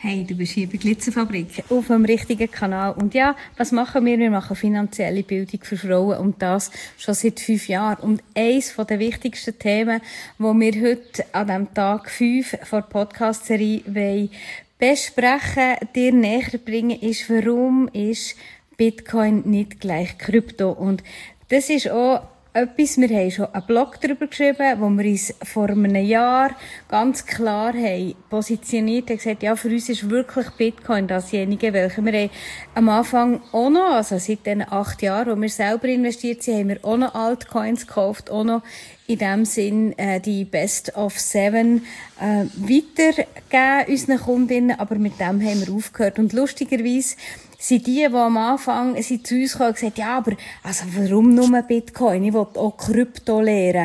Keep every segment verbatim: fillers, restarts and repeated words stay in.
Hey, du bist hier bei Glitzerfabrik auf dem richtigen Kanal. Und ja, was machen wir? Wir machen finanzielle Bildung für Frauen und das schon seit fünf Jahren. Und eines der wichtigsten Themen, die wir heute an diesem Tag fünf der Podcast-Serie besprechen, dir näher bringen, ist, warum ist Bitcoin nicht gleich Krypto? Und das ist auch etwas, wir haben schon einen Blog darüber geschrieben, wo wir uns vor einem Jahr ganz klar haben positioniert und gesagt, ja, für uns ist wirklich Bitcoin dasjenige, welche wir haben am Anfang auch noch, also seit den acht Jahren, wo wir selber investiert sind, haben wir auch noch Altcoins gekauft, auch noch in dem Sinn äh, die Best of Seven äh, weitergeben unseren Kundinnen, aber mit dem haben wir aufgehört. Und lustigerweise sind die, die am Anfang sind zu uns kamen und gesagt, ja, aber also warum nur Bitcoin? Ich will auch Krypto lernen.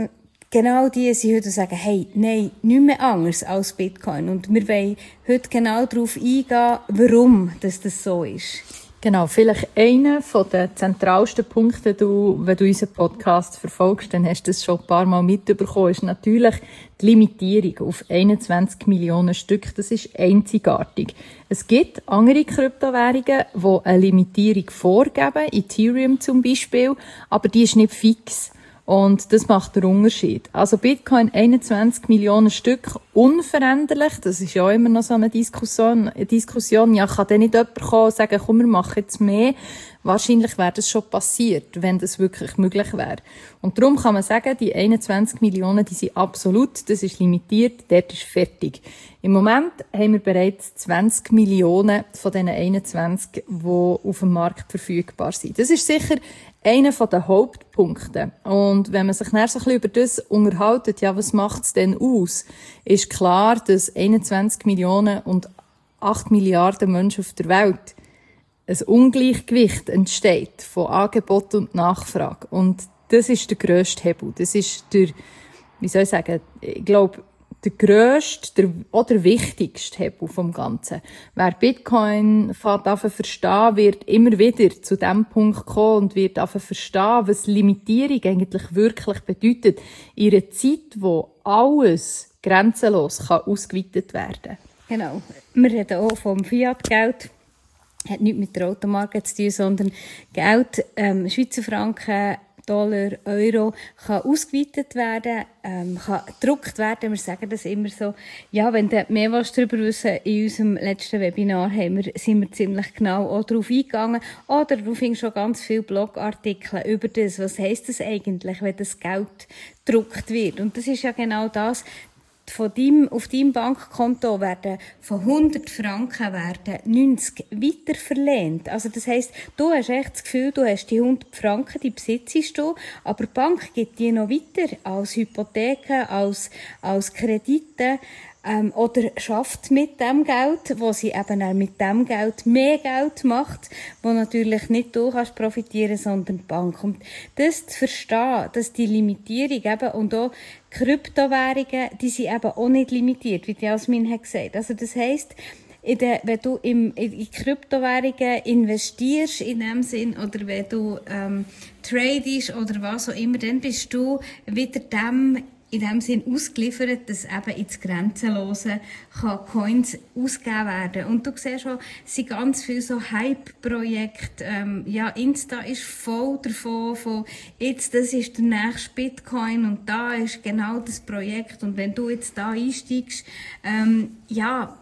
Genau die sind heute sagen, hey, nein, nicht mehr anders als Bitcoin. Und wir wollen heute genau darauf eingehen, warum das, das so ist. Genau, vielleicht einer der zentralsten Punkte, du, wenn du unseren Podcast verfolgst, dann hast du das schon ein paar Mal mitbekommen, ist natürlich die Limitierung auf einundzwanzig Millionen Stück. Das ist einzigartig. Es gibt andere Kryptowährungen, die eine Limitierung vorgeben, Ethereum zum Beispiel, aber die ist nicht fix. Und das macht den Unterschied. Also Bitcoin einundzwanzig Millionen Stück, unveränderlich. Das ist ja immer noch so eine Diskussion. Eine Diskussion. Ja, kann dann nicht jemand kommen und sagen, komm, wir machen jetzt mehr. Wahrscheinlich wäre das schon passiert, wenn das wirklich möglich wäre. Und darum kann man sagen, die einundzwanzig Millionen, die sind absolut, das ist limitiert, dort ist fertig. Im Moment haben wir bereits zwanzig Millionen von diesen einundzwanzig, die auf dem Markt verfügbar sind. Das ist sicher einer der Hauptpunkte. Und wenn man sich dann so ein bisschen über das unterhält, ja, was macht es denn aus? Ist klar, dass einundzwanzig Millionen und acht Milliarden Menschen auf der Welt ein Ungleichgewicht entsteht von Angebot und Nachfrage. Und das ist der grösste Hebel. Das ist der, wie soll ich sagen, ich glaube, der grösste, der, auch der wichtigste Hebel vom Ganzen. Wer Bitcoin anfängt verstehen, wird immer wieder zu dem Punkt kommen und wird anfangen verstehen, was Limitierung eigentlich wirklich bedeutet. In einer Zeit, wo alles grenzenlos kann ausgeweitet werden kann. Genau. Wir reden auch vom Fiat-Geld. Hat nichts mit der Automarke zu tun, sondern Geld, ähm, Schweizer Franken, Dollar, Euro, kann ausgeweitet werden, ähm, kann gedruckt werden. Wir sagen das immer so. Ja, wenn du mehr was darüber wissen, in unserem letzten Webinar haben wir, sind wir ziemlich genau auch darauf eingegangen. Oder du findest schon ganz viele Blogartikel über das. Was heisst das eigentlich, wenn das Geld gedruckt wird? Und das ist ja genau das. Von deinem, auf deinem Bankkonto werden von hundert Franken werden neunzig weiterverlehnt. Also das heisst, du hast echt das Gefühl, du hast die hundert Franken, die besitzt du, aber die Bank gibt die noch weiter als Hypotheken, als, als Kredite, ähm, oder schafft mit dem Geld, wo sie eben auch mit dem Geld mehr Geld macht, wo natürlich nicht du kannst profitieren, sondern die Bank. Und das zu verstehen, dass die Limitierung eben und auch Kryptowährungen, die sind eben auch nicht limitiert, wie die Jasmin hat gesagt. Also das heisst, in der, wenn du im, in Kryptowährungen investierst, in dem Sinn, oder wenn du ähm, tradest oder was auch immer, dann bist du wieder dem in dem Sinn ausgeliefert, dass eben ins Grenzenlose kann Coins ausgegeben werden. Und du siehst schon, es sind ganz viele so Hype-Projekte. Ähm, ja, Insta ist voll davon, von jetzt, das ist der nächste Bitcoin und da ist genau das Projekt. Und wenn du jetzt da einsteigst, ähm, ja,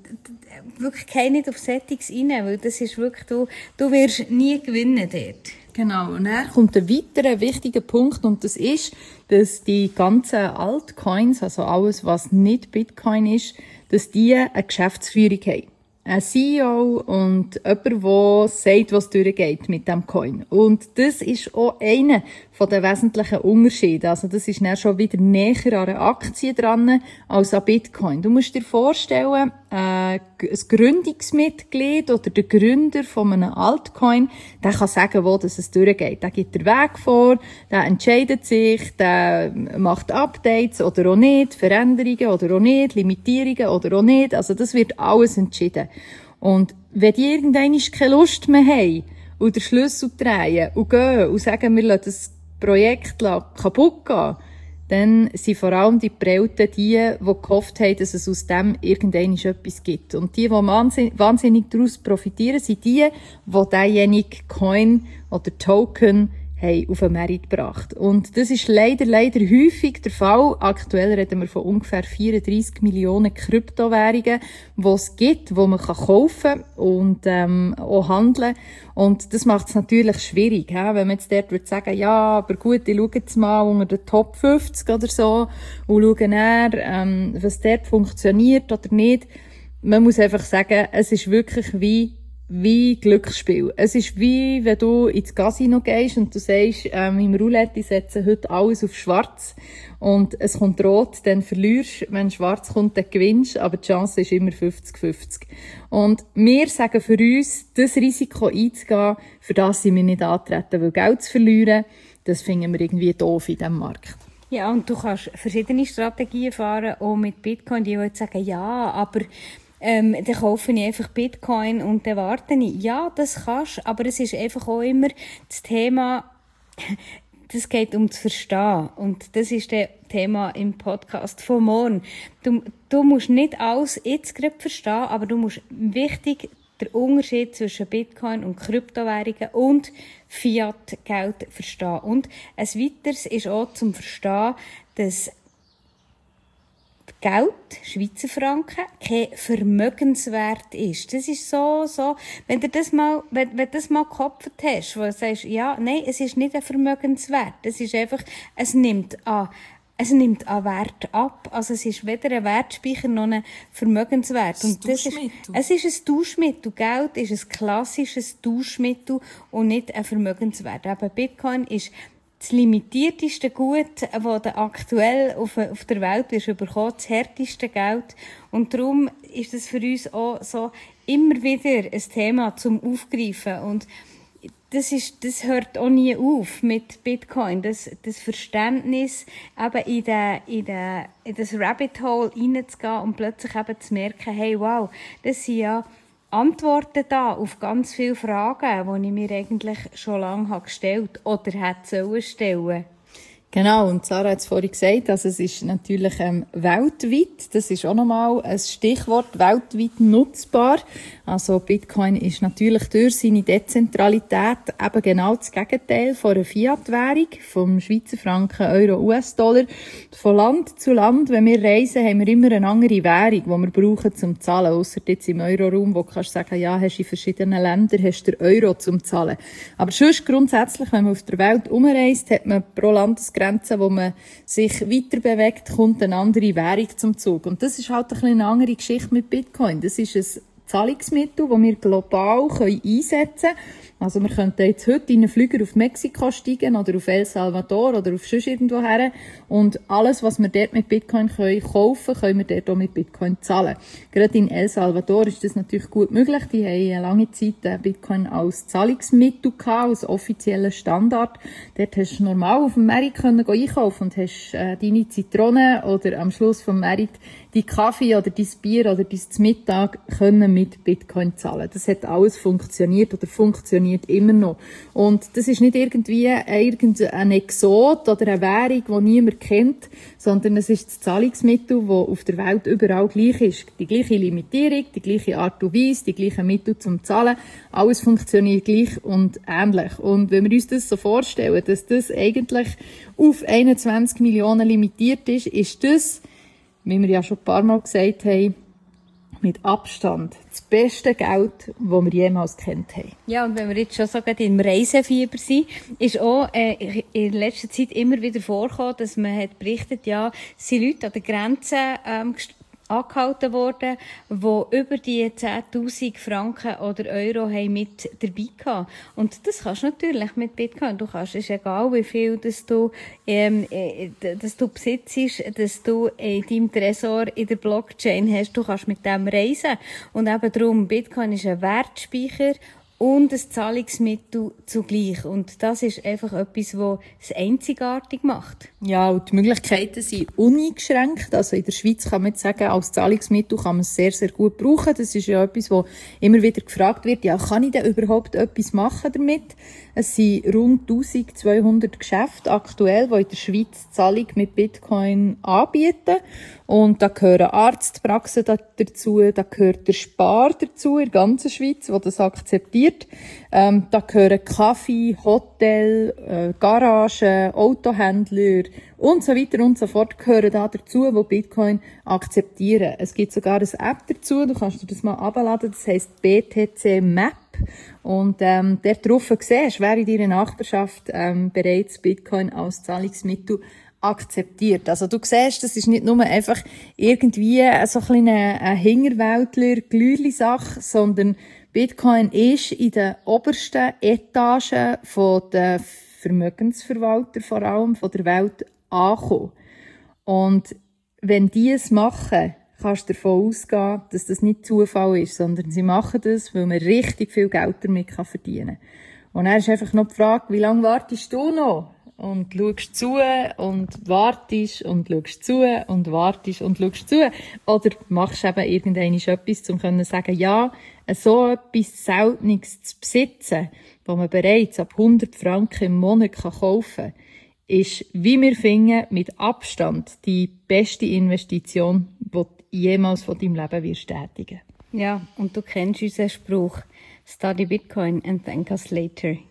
wirklich geh nicht auf Settings rein, weil das ist wirklich, du, du wirst nie gewinnen dort. Genau, und dann kommt ein weiterer wichtiger Punkt und das ist, dass die ganzen Altcoins, also alles, was nicht Bitcoin ist, dass die eine Geschäftsführung haben. Ein C E O und jemand, der sagt, was durchgeht mit dem Coin. Und das ist auch einer der wesentlichen Unterschiede. Also das ist dann schon wieder näher an einer Aktie dran als an Bitcoin. Du musst dir vorstellen, äh, ein Gründungsmitglied oder der Gründer von einem Altcoin, der kann sagen, wo das es durchgeht. Der gibt den Weg vor, der entscheidet sich, der macht Updates oder auch nicht, Veränderungen oder auch nicht, Limitierungen oder auch nicht. Also das wird alles entschieden. Und wenn die irgendwann keine Lust mehr haben und den Schlüssel drehen und gehen und sagen, wir lassen das Projekt kaputt gehen, dann sind vor allem die Prellten die, die gehofft haben, dass es aus dem irgendwann etwas gibt. Und die, die wahnsinnig, wahnsinnig daraus profitieren, sind die, die diejenigen Coin oder Token haben auf den Markt gebracht. Und das ist leider, leider häufig der Fall. Aktuell reden wir von ungefähr vierunddreissig Millionen Kryptowährungen, die es gibt, die man kaufen kann und ähm, auch handeln. Und das macht es natürlich schwierig, he? Wenn man jetzt dort würde sagen, ja, aber gut, ich schaue jetzt mal unter den Top fünfzig oder so und schaue dann, ähm, was dort funktioniert oder nicht. Man muss einfach sagen, es ist wirklich wie wie Glücksspiel. Es ist wie, wenn du ins Casino gehst und du sagst, ähm, im Roulette, ich setze heute alles auf schwarz und es kommt rot, dann verlierst. Wenn schwarz kommt, dann gewinnst, aber die Chance ist immer fünfzig fünfzig. Und wir sagen für uns, das Risiko einzugehen, für das sind wir nicht antreten, weil Geld zu verlieren, das finden wir irgendwie doof in diesem Markt. Ja, und du kannst verschiedene Strategien fahren, auch mit Bitcoin, die jetzt sagen, ja, aber Ähm, dann kaufe ich einfach Bitcoin und dann warte ich. Ja, das kannst du, aber es ist einfach auch immer das Thema, das geht um zu verstehen. Und das ist das Thema im Podcast von morgen. Du, du musst nicht alles jetzt gerade verstehen, aber du musst wichtig den Unterschied zwischen Bitcoin und Kryptowährungen und Fiat-Geld verstehen. Und ein weiteres ist auch zum Verstehen, dass Geld, Schweizer Franken, kein Vermögenswert ist. Das ist so, so, wenn du das mal, wenn, wenn du das mal gekopft hast, wo du sagst, ja, nein, es ist nicht ein Vermögenswert. Es ist einfach, es nimmt an, es nimmt an Wert ab. Also es ist weder ein Wertspeicher noch ein Vermögenswert. Und das ist, es ist ein Tauschmittel. Geld ist ein klassisches Tauschmittel und nicht ein Vermögenswert. Aber Bitcoin ist das limitierteste Gut, das du aktuell auf, auf der Welt wirst bekommen, das härteste Geld. Und darum ist es für uns auch so immer wieder ein Thema zum Aufgreifen. Und das ist, das hört auch nie auf mit Bitcoin. Das, das Verständnis, eben in den, in den, in das Rabbit Hole reinzugehen und plötzlich eben zu merken, hey, wow, das sind ja Antworten da auf ganz viele Fragen, die ich mir eigentlich schon lange gestellt habe oder hätte stellen. Genau, und Sarah hat es vorhin gesagt, also es ist natürlich ähm, weltweit, das ist auch nochmal ein Stichwort, weltweit nutzbar. Also Bitcoin ist natürlich durch seine Dezentralität eben genau das Gegenteil von einer Fiat-Währung, vom Schweizer Franken, Euro, U S-Dollar. Von Land zu Land, wenn wir reisen, haben wir immer eine andere Währung, die wir brauchen zum Zahlen. Ausser jetzt im Euro-Raum, wo du kannst sagen, ja, hast du in verschiedenen Ländern hast du den Euro zum Zahlen. Aber sonst grundsätzlich, wenn man auf der Welt umreist, hat man pro Landesgrenze, wo man sich weiter bewegt, kommt eine andere Währung zum Zug. Und das ist halt ein bisschen eine andere Geschichte mit Bitcoin. Das ist ein Zahlungsmittel, das wir global einsetzen können. Also wir könnten jetzt heute in einen Flüger auf Mexiko steigen oder auf El Salvador oder auf sonst irgendwo her. Und alles, was wir dort mit Bitcoin können kaufen können, können wir dort auch mit Bitcoin zahlen. Gerade in El Salvador ist das natürlich gut möglich. Die haben eine lange Zeit Bitcoin als Zahlungsmittel gehabt, als offizieller Standard. Dort hast du normal auf dem Markt können einkaufen und hast äh, deine Zitronen oder am Schluss vom Markt die Kaffee oder dein Bier oder dein Mittag können mit Bitcoin zahlen. Das hat alles funktioniert oder funktioniert immer noch. Und das ist nicht irgendwie irgendein Exot oder eine Währung, die niemand kennt, sondern es ist das Zahlungsmittel, das auf der Welt überall gleich ist. Die gleiche Limitierung, die gleiche Art und Weise, die gleichen Mittel zum Zahlen. Alles funktioniert gleich und ähnlich. Und wenn wir uns das so vorstellen, dass das eigentlich auf einundzwanzig Millionen limitiert ist, ist das, wie wir ja schon ein paar Mal gesagt haben, mit Abstand das beste Geld, das wir jemals kennt haben. Ja, und wenn wir jetzt schon so gerade im Reisefieber sind, ist auch äh, in letzter Zeit immer wieder vorgekommen, dass man hat berichtet, ja, es sind Leute an der Grenze ähm, angehalten worden, die über die zehntausend Franken oder Euro haben mit dabei gehabt. Und das kannst du natürlich mit Bitcoin. Du kannst, es ist egal, wie viel dass du, ähm, äh, dass du besitzt, dass du in deinem Tresor in der Blockchain hast. Du kannst mit dem reisen. Und eben darum, Bitcoin ist ein Wertspeicher und ein Zahlungsmittel zugleich. Und das ist einfach etwas, was es einzigartig macht. Ja, und die Möglichkeiten sind uneingeschränkt. Also in der Schweiz kann man jetzt sagen, als Zahlungsmittel kann man es sehr, sehr gut brauchen. Das ist ja etwas, wo immer wieder gefragt wird, ja, kann ich denn überhaupt etwas machen damit? Es sind rund eintausendzweihundert Geschäfte aktuell, die in der Schweiz Zahlung mit Bitcoin anbieten. Und da gehören Arztpraxen dazu, da gehört der Spar dazu in der ganzen Schweiz, der das akzeptiert. Ähm, da gehören Kaffee, Hotel, äh, Garagen, Autohändler und so weiter und so fort gehören da dazu, die Bitcoin akzeptieren. Es gibt sogar eine App dazu, du kannst dir das mal abladen, das heisst B T C Map. Und ähm, dort drauf siehst, wer in deiner Nachbarschaft ähm, bereits Bitcoin als Zahlungsmittel akzeptiert. Also du siehst, das ist nicht nur einfach irgendwie so ein kleine eine Hingerwäldler Glühli-Sache, sondern Bitcoin ist in den obersten Etagen von den Vermögensverwalter vor allem von der Welt angekommen. Und wenn die es machen, kannst du davon ausgehen, dass das nicht Zufall ist, sondern sie machen das, weil man richtig viel Geld damit verdienen kann. Und dann ist einfach noch die Frage, wie lange wartest du noch? Und schaust zu und wartest und schaust zu und wartest und schaust zu. Oder machst eben irgendwann etwas, um zu sagen, ja, so etwas Seltenes zu besitzen, wo man bereits ab hundert Franken im Monat kaufen kann, ist, wie wir finden, mit Abstand die beste Investition, die du jemals von deinem Leben wirst tätigen. Ja, und du kennst unseren Spruch, study Bitcoin and thank us later.